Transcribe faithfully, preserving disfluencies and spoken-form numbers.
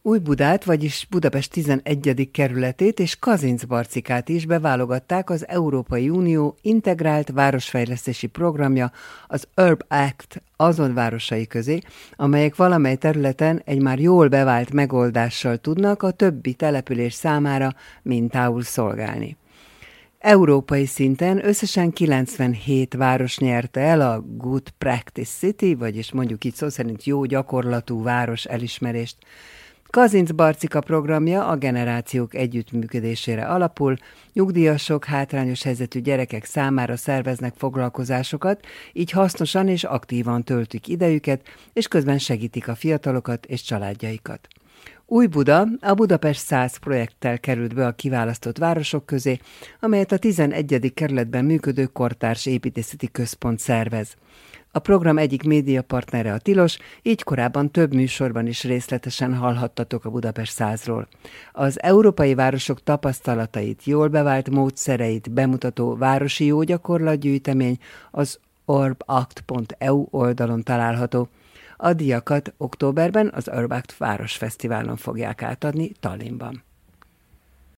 Újbudát, vagyis Budapest tizenegyedik kerületét és Kazincbarcikát is beválogatták az Európai Unió integrált városfejlesztési programja, az Urb Act azon városai közé, amelyek valamely területen egy már jól bevált megoldással tudnak a többi település számára mintául szolgálni. Európai szinten összesen kilencvenhét város nyerte el a Good Practice City, vagyis mondjuk így szó szerint jó gyakorlatú város elismerést. Kazincbarcika programja a generációk együttműködésére alapul, nyugdíjasok, hátrányos helyzetű gyerekek számára szerveznek foglalkozásokat, így hasznosan és aktívan töltik idejüket, és közben segítik a fiatalokat és családjaikat. Újbuda a Budapest száz projekttel került be a kiválasztott városok közé, amelyet a tizenegyedik kerületben működő Kortárs Építészeti Központ szervez. A program egyik médiapartnere a Tilos, így korábban több műsorban is részletesen hallhattatok a Budapest százról. Az európai városok tapasztalatait, jól bevált módszereit bemutató városi jó gyakorlatgyűjtemény az urbact pont e u oldalon található. A díjakat októberben az Urbact Városfesztiválon fogják átadni Tallinnban.